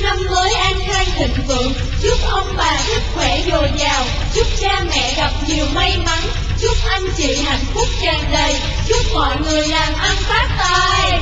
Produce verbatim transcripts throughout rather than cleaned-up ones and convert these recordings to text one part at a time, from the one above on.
năm mới an khang thịnh vượng, chúc ông bà sức khỏe dồi dào, chúc cha mẹ gặp nhiều may mắn, chúc anh chị hạnh phúc tràn đầy, chúc mọi người làm ăn phát tài.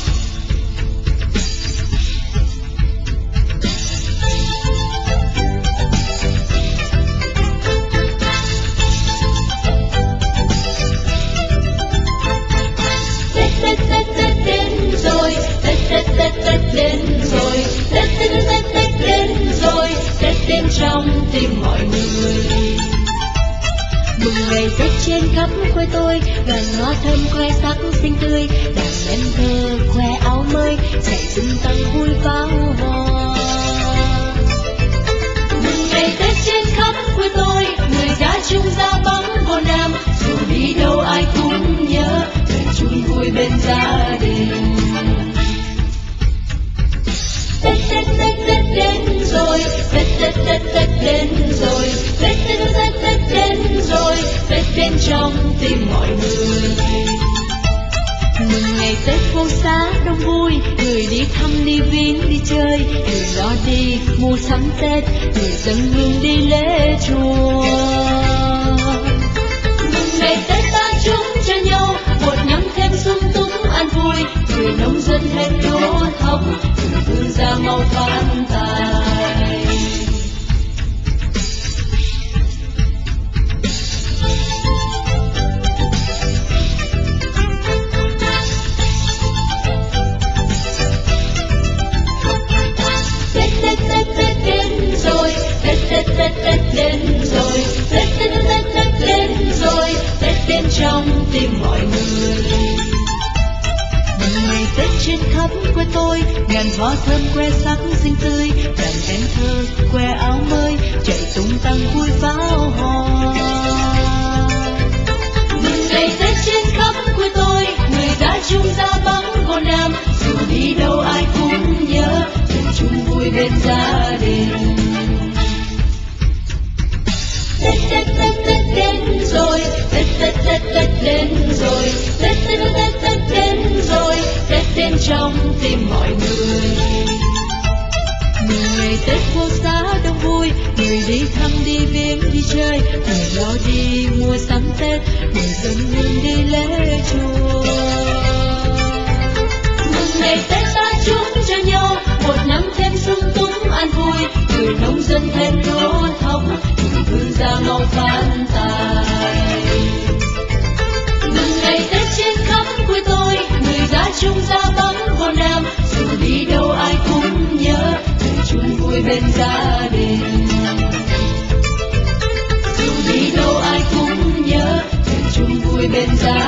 Tết Tết Tết Tết đến rồi, Tết Tết Tết Tết đến rồi, Tết Tết Tết Tết đến rồi, Tết đến trong tim mọi người. Mừng ngày Tết trên khắp quê tôi, đoàn hoa thơm khoe sắc xinh tươi, đàn em thơ khoe áo mới, chạy tung tăng vui pháo hoa. Mừng ngày Tết trên khắp quê tôi, người đã chung ra bóng vô nam, dù đi đâu ai cũng nhớ, đời chung vui bên gia đình. Tết Tết Tết Tết đến rồi, Tết Tết Tết Tết đến rồi, Tết Tết Tết Tết đến rồi, Tết đến trong tim mọi người. Mừng ngày Tết phố xá đông vui, người đi thăm đi viếng đi chơi, người lo đi mua sắm Tết, người dân hương đi lễ chùa. Mừng ngày Tết ta chúc cho nhau một năm thêm sung túc an vui, người nông dân thêm lúa thóc, người thương gia mau phát tài. Tết Tết Tết Tết đến rồi, Tết Tết Tết Tết đến rồi, Tết Tết Tết Tết đến rồi, Tết đến trong tim mọi người. Mừng ngày Tết trên khắp quê tôi, ngàn hoa thơm khoe sắc xinh tươi, đàn em thơ khoe áo mới, chạy tung tăng vui pháo hoa. Mừng ngày Tết trên khắp quê tôi, người đã chung ra bóng vô nam, dù đi đâu ai cũng nhớ, đời chung vui bên gia đình. Tết Tết Tết Tết đến rồi, Tết Tết Tết Tết đến rồi, Tết Tết Tết Tết đến rồi, Tết đến trong tim mọi người. Mừng ngày Tết phố xá đông vui, người đi thăm đi viếng đi chơi, người lo đi mua sắm Tết, người dân hương đi lễ chùa. Mừng ngày Tết ta chúc cho nhau một năm thêm sung túc an vui, người nông dân thêm lúa thóc, người thương gia mau phát tài. Mừng ngày Tết trên khắp quê tôi, người đã chung ra bóng vô nam, dù đi đâu ai cũng nhớ, đời chung vui bên gia đình. Dù đi đâu ai cũng nhớ, đời chung vui bên gia